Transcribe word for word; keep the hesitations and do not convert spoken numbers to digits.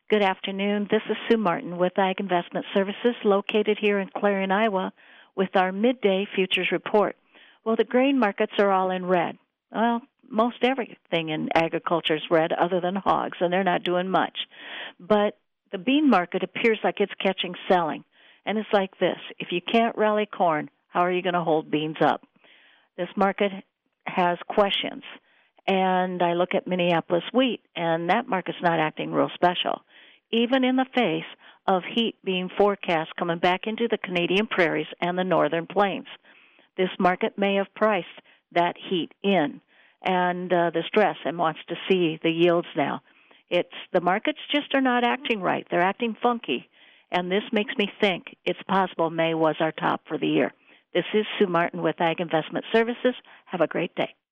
Good afternoon. This is Sue Martin with Ag Investment Services, located here in Clarion, Iowa, with our midday futures report. Well, the grain markets are all in red. Well, most everything in agriculture is red other than hogs, and they're not doing much. But the bean market appears like it's catching selling. And it's like this. If you can't rally corn, how are you going to hold beans up? This market has questions. And I look at Minneapolis wheat, and that market's not acting real special, even in the face of heat being forecast coming back into the Canadian prairies and the northern plains. This market may have priced that heat in and uh, the stress and wants to see the yields now. It's the markets just are not acting right. They're acting funky, and this makes me think it's possible May was our top for the year. This is Sue Martin with Ag Investment Services. Have a great day.